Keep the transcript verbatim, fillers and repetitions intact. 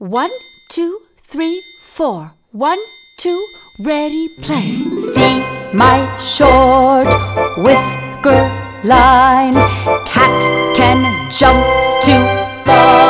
One, two, three, four. One, two, ready, play. See my short whisker line. Cat can jump to the